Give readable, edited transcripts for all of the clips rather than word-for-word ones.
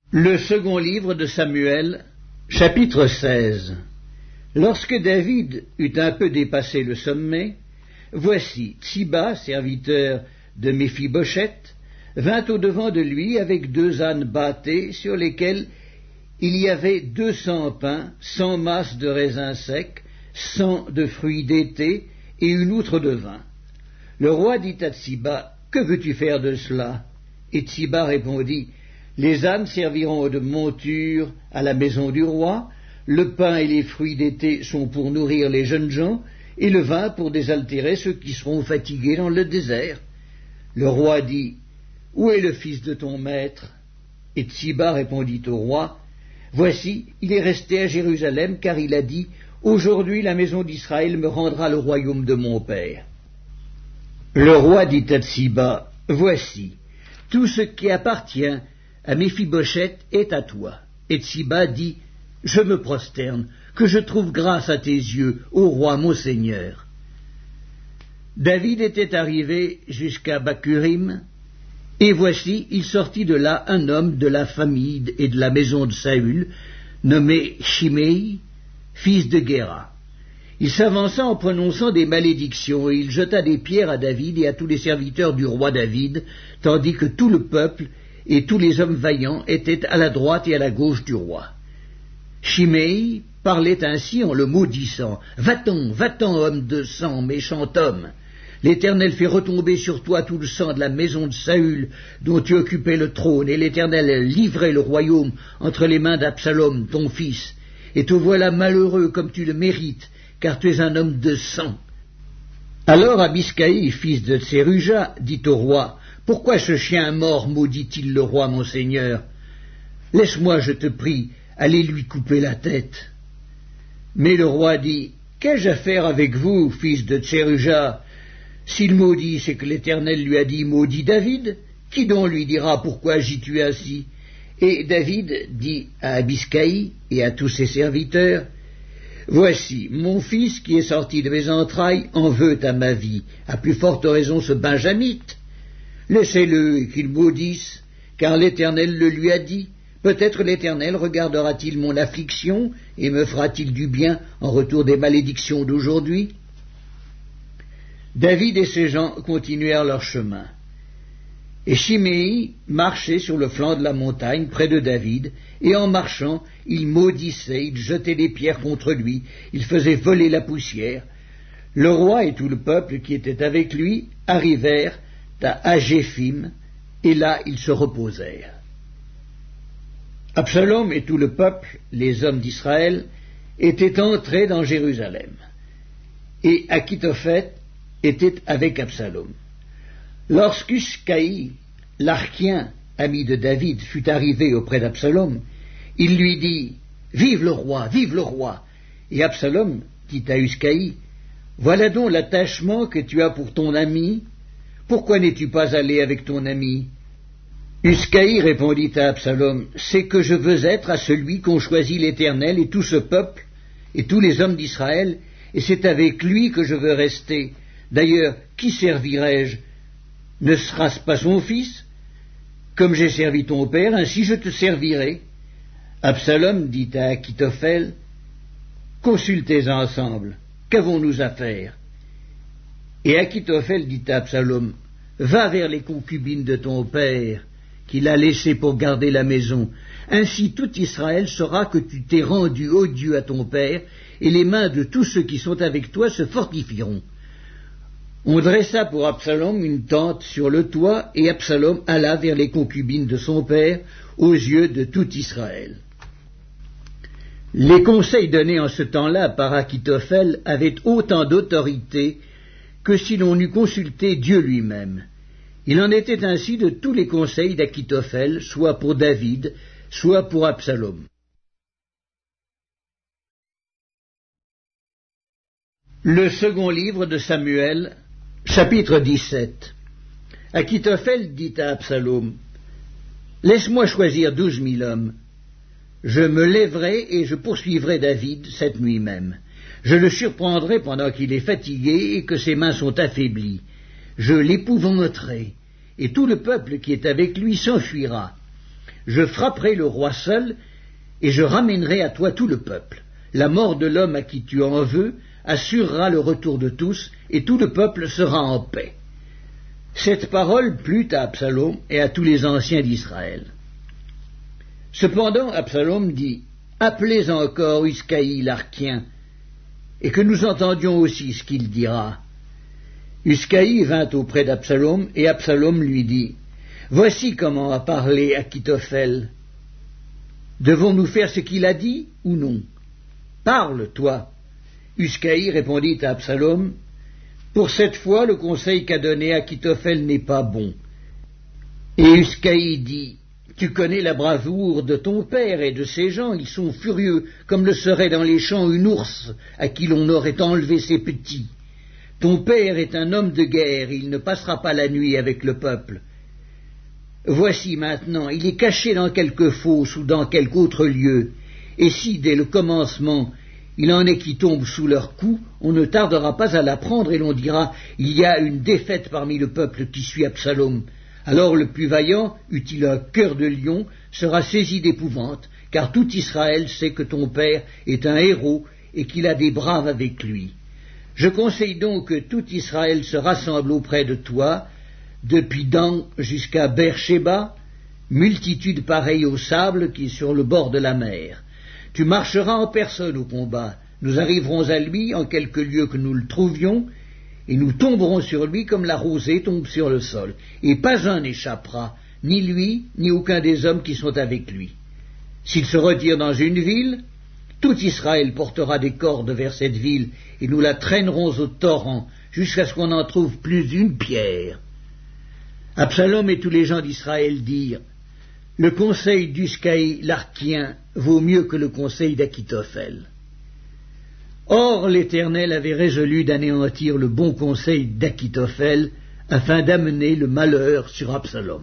Le second livre de Samuel, chapitre 16. Lorsque David eut un peu dépassé le sommet, voici Tsiba, serviteur de Méphibosheth, vint au-devant de lui avec 2 ânes bâtés sur lesquels il y avait 200 pains, 100 masses de raisins secs, 100 de fruits d'été et une outre de vin. Le roi dit à Tsiba, « Que veux-tu faire de cela ?» Et Tsiba répondit, « Les ânes serviront de monture à la maison du roi, le pain et les fruits d'été sont pour nourrir les jeunes gens, et le vin pour désaltérer ceux qui seront fatigués dans le désert. » Le roi dit, « Où est le fils de ton maître ?» Et Tsiba répondit au roi, « Voici, il est resté à Jérusalem, car il a dit, « Aujourd'hui la maison d'Israël me rendra le royaume de mon père. » Le roi dit à Tsiba, « Voici, tout ce qui appartient à Méphibosheth est à toi. » Et Tsiba dit, « Je me prosterne, que je trouve grâce à tes yeux, ô roi mon seigneur. » David était arrivé jusqu'à Bacurim, et voici, il sortit de là un homme de la famille et de la maison de Saül, nommé Shimei, fils de Guéra. Il s'avança en prononçant des malédictions, et il jeta des pierres à David et à tous les serviteurs du roi David, tandis que tout le peuple et tous les hommes vaillants étaient à la droite et à la gauche du roi. Shimei parlait ainsi en le maudissant. « Va-t'en, va-t'en, homme de sang, méchant homme. L'Éternel fait retomber sur toi tout le sang de la maison de Saül, dont tu occupais le trône, et l'Éternel a livré le royaume entre les mains d'Absalom, ton fils. Et te voilà malheureux comme tu le mérites, car tu es un homme de sang. » Alors Abiscaï, fils de Tseruja, dit au roi, « Pourquoi ce chien mort maudit-il le roi, mon seigneur? Laisse-moi, je te prie, aller lui couper la tête. » Mais le roi dit, « Qu'ai-je à faire avec vous, fils de Tseruja? S'il maudit, c'est que l'Éternel lui a dit, maudit David. Qui donc lui dira, pourquoi agis-tu ainsi? » Et David dit à Abiscaï et à tous ses serviteurs, « Voici, mon fils qui est sorti de mes entrailles en veut à ma vie, à plus forte raison ce benjamite. Laissez-le et qu'il maudisse, car l'Éternel le lui a dit. Peut-être l'Éternel regardera-t-il mon affliction et me fera-t-il du bien en retour des malédictions d'aujourd'hui. » David et ses gens continuèrent leur chemin. Et Shimei marchait sur le flanc de la montagne près de David, et en marchant, il maudissait, il jetait des pierres contre lui, il faisait voler la poussière. Le roi et tout le peuple qui était avec lui arrivèrent à Agéphim, et là ils se reposèrent. Absalom et tout le peuple, les hommes d'Israël, étaient entrés dans Jérusalem, et Achitophel était avec Absalom. Lorsqu'Hushcaï, l'Archien, ami de David, fut arrivé auprès d'Absalom, il lui dit, « Vive le roi, vive le roi !» Et Absalom dit à Hushcaï, « Voilà donc l'attachement que tu as pour ton ami. Pourquoi n'es-tu pas allé avec ton ami ?» Hushcaï répondit à Absalom, « C'est que je veux être à celui qu'ont choisi l'Éternel et tout ce peuple et tous les hommes d'Israël, et c'est avec lui que je veux rester. D'ailleurs, qui servirai-je? Ne sera-ce pas son fils? Comme j'ai servi ton père, ainsi je te servirai. » Absalom dit à Achitophel, « Consultez ensemble, qu'avons-nous à faire ?» Et Achitophel dit à Absalom, « Va vers les concubines de ton père, qu'il a laissées pour garder la maison. Ainsi tout Israël saura que tu t'es rendu odieux à ton père, et les mains de tous ceux qui sont avec toi se fortifieront. » On dressa pour Absalom une tente sur le toit, et Absalom alla vers les concubines de son père, aux yeux de tout Israël. Les conseils donnés en ce temps-là par Achitophel avaient autant d'autorité que si l'on eût consulté Dieu lui-même. Il en était ainsi de tous les conseils d'Achitophel, soit pour David, soit pour Absalom. Le second livre de Samuel, chapitre 17. Achitophel dit à Absalom, « Laisse-moi choisir 12 000 hommes. Je me lèverai et je poursuivrai David cette nuit même. Je le surprendrai pendant qu'il est fatigué et que ses mains sont affaiblies. Je l'épouvanterai, et tout le peuple qui est avec lui s'enfuira. je frapperai le roi seul, et je ramènerai à toi tout le peuple. La mort de l'homme à qui tu en veux assurera le retour de tous, et tout le peuple sera en paix. » Cette parole plut à Absalom et à tous les anciens d'Israël. Cependant Absalom dit, « Appelez encore Uscaï l'Archien, et que nous entendions aussi ce qu'il dira. » Uscaï vint auprès d'Absalom, et Absalom lui dit, « Voici comment a parlé Achitophel. Devons-nous faire ce qu'il a dit ou non? Parle, toi. » Uscaï répondit à Absalom, « Pour cette fois, le conseil qu'a donné Achitophel n'est pas bon. » Et Uscaï dit, « Tu connais la bravoure de ton père et de ses gens, ils sont furieux, comme le serait dans les champs une ours à qui l'on aurait enlevé ses petits. Ton père est un homme de guerre, il ne passera pas la nuit avec le peuple. Voici maintenant, il est caché dans quelque fosse ou dans quelque autre lieu, et si, dès le commencement, il en est qui tombent sous leur coup, on ne tardera pas à l'apprendre et l'on dira, il y a une défaite parmi le peuple qui suit Absalom. Alors le plus vaillant, eût-il un cœur de lion, sera saisi d'épouvante, car tout Israël sait que ton père est un héros et qu'il a des braves avec lui. Je conseille donc que tout Israël se rassemble auprès de toi, depuis Dan jusqu'à Beersheba, multitude pareille au sable qui est sur le bord de la mer. Tu marcheras en personne au combat, nous arriverons à lui en quelque lieu que nous le trouvions, et nous tomberons sur lui comme la rosée tombe sur le sol, et pas un n'échappera, ni lui, ni aucun des hommes qui sont avec lui. S'il se retire dans une ville, tout Israël portera des cordes vers cette ville, et nous la traînerons au torrent, jusqu'à ce qu'on n'en trouve plus une pierre. » Absalom et tous les gens d'Israël dirent, « Le conseil d'Uscaï l'Archien vaut mieux que le conseil d'Achitophel. » Or l'Éternel avait résolu d'anéantir le bon conseil d'Achitophel afin d'amener le malheur sur Absalom.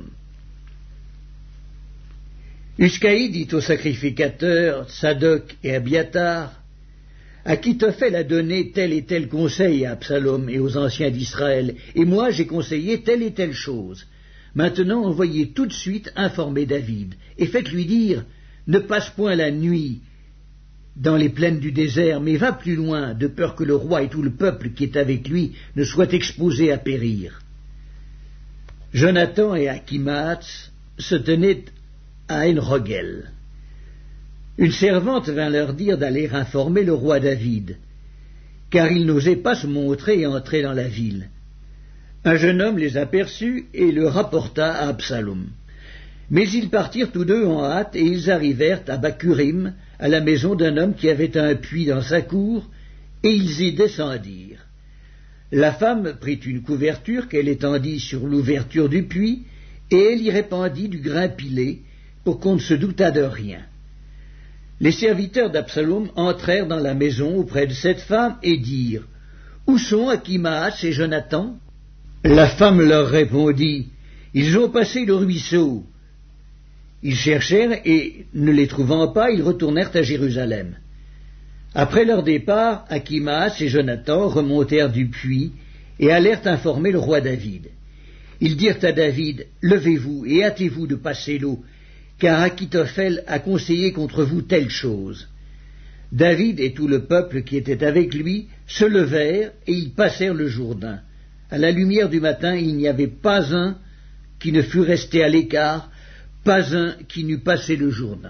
Uscaï dit aux sacrificateurs Tsadok et Abiatar, « Achitophel a donné tel et tel conseil à Absalom et aux anciens d'Israël, et moi j'ai conseillé telle et telle chose. Maintenant envoyez tout de suite informer David, et faites-lui dire, ne passe point la nuit dans les plaines du désert, mais va plus loin, de peur que le roi et tout le peuple qui est avec lui ne soient exposés à périr. » Jonathan et Achimaatz se tenaient à En-Rogel. Une servante vint leur dire d'aller informer le roi David, car il n'osait pas se montrer et entrer dans la ville. Un jeune homme les aperçut et le rapporta à Absalom. Mais ils partirent tous deux en hâte, et ils arrivèrent à Bakurim, à la maison d'un homme qui avait un puits dans sa cour, et ils y descendirent. La femme prit une couverture qu'elle étendit sur l'ouverture du puits, et elle y répandit du grain pilé, pour qu'on ne se doutât de rien. Les serviteurs d'Absalom entrèrent dans la maison auprès de cette femme et dirent, « Où sont Achimaatz et Jonathan ?» La femme leur répondit, « Ils ont passé le ruisseau. » Ils cherchèrent et, ne les trouvant pas, ils retournèrent à Jérusalem. Après leur départ, Achimaatz et Jonathan remontèrent du puits et allèrent informer le roi David. Ils dirent à David, « Levez-vous et hâtez-vous de passer l'eau, car Achitophel a conseillé contre vous telle chose. » David et tout le peuple qui était avec lui se levèrent et ils passèrent le Jourdain. À la lumière du matin, il n'y avait pas un qui ne fût resté à l'écart, pas un qui n'eût passé le Jourdain.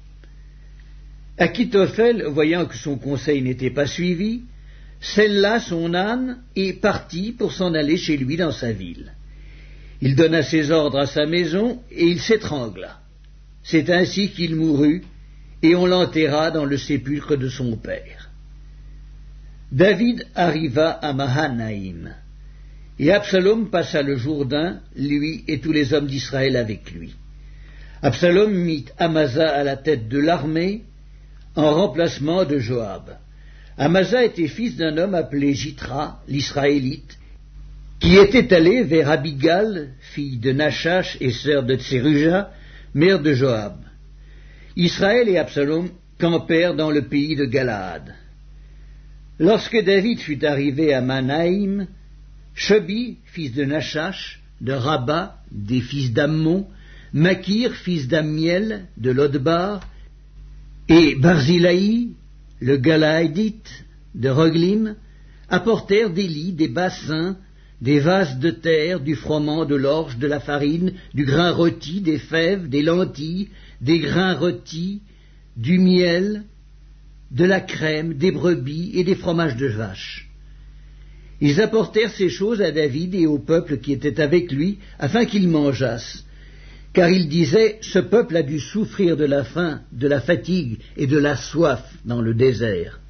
Achitophel, voyant que son conseil n'était pas suivi, sella son âne et partit pour s'en aller chez lui dans sa ville. Il donna ses ordres à sa maison et il s'étrangla. C'est ainsi qu'il mourut, et on l'enterra dans le sépulcre de son père. David arriva à Mahanaïm, et Absalom passa le Jourdain, lui et tous les hommes d'Israël avec lui. Absalom mit Amasa à la tête de l'armée, en remplacement de Joab. Amasa était fils d'un homme appelé Jitra, l'Israélite, qui était allé vers Abigal, fille de Nachash et sœur de Tseruja, mère de Joab. Israël et Absalom campèrent dans le pays de Galaad. Lorsque David fut arrivé à Manaïm, Shobi, fils de Nachash, de Rabat, des fils d'Ammon, Makir, fils d'Ammiel, de Lodbar, et Barzilai, le Galaadite, de Roglim, apportèrent des lits, des bassins, des vases de terre, du froment, de l'orge, de la farine, du grain rôti, des fèves, des lentilles, des grains rôtis, du miel, de la crème, des brebis et des fromages de vache. Ils apportèrent ces choses à David et au peuple qui était avec lui, afin qu'ils mangeassent. Car ils disaient, ce peuple a dû souffrir de la faim, de la fatigue et de la soif dans le désert.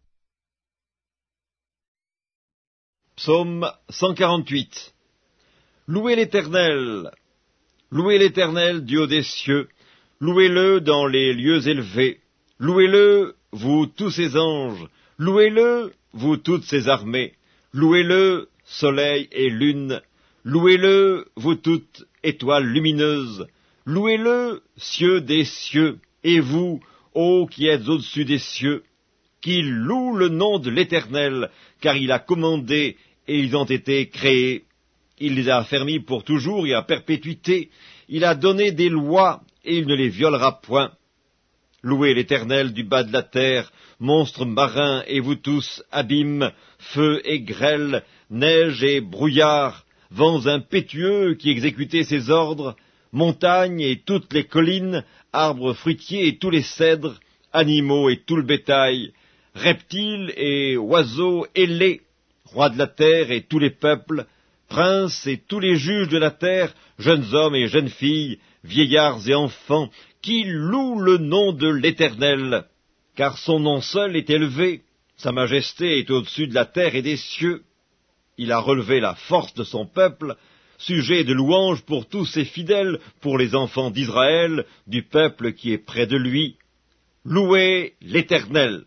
Psaume 148. Louez l'Éternel, du haut des cieux, louez-le dans les lieux élevés, louez-le, vous tous ses anges, louez-le, vous toutes ses armées, louez-le, soleil et lune, louez-le, vous toutes étoiles lumineuses, louez-le, cieux des cieux, et vous, ô qui êtes au-dessus des cieux, qui louent le nom de l'Éternel, car il a commandé, et ils ont été créés. Il les a affermis pour toujours et à perpétuité. Il a donné des lois, et il ne les violera point. Louez l'Éternel du bas de la terre, monstres marins, et vous tous, abîmes, feu et grêle, neige et brouillard, vents impétueux qui exécutez ses ordres, montagnes et toutes les collines, arbres fruitiers et tous les cèdres, animaux et tout le bétail, reptiles et oiseaux ailés, rois de la terre et tous les peuples, princes et tous les juges de la terre, jeunes hommes et jeunes filles, vieillards et enfants, qui louent le nom de l'Éternel, car son nom seul est élevé, sa majesté est au-dessus de la terre et des cieux. Il a relevé la force de son peuple, sujet de louange pour tous ses fidèles, pour les enfants d'Israël, du peuple qui est près de lui. Louez l'Éternel.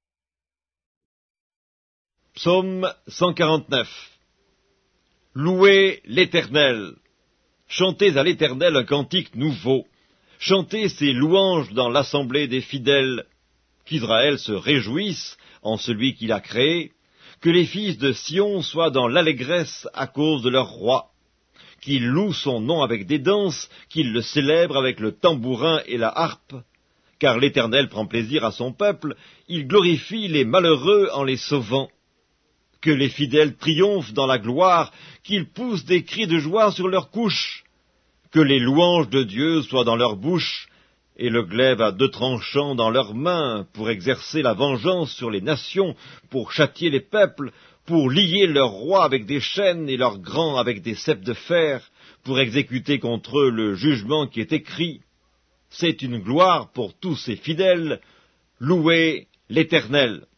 Psaume 149. Louez l'Éternel. Chantez à l'Éternel un cantique nouveau. Chantez ses louanges dans l'assemblée des fidèles. Qu'Israël se réjouisse en celui qu'il a créé. Que les fils de Sion soient dans l'allégresse à cause de leur roi. Qu'ils louent son nom avec des danses, qu'ils le célèbrent avec le tambourin et la harpe. Car l'Éternel prend plaisir à son peuple, il glorifie les malheureux en les sauvant. Que les fidèles triomphent dans la gloire, qu'ils poussent des cris de joie sur leurs couches. Que les louanges de Dieu soient dans leur bouche, et le glaive à deux tranchants dans leurs mains, pour exercer la vengeance sur les nations, pour châtier les peuples, pour lier leurs rois avec des chaînes et leurs grands avec des ceps de fer, pour exécuter contre eux le jugement qui est écrit. C'est une gloire pour tous ces fidèles. Louez l'Éternel.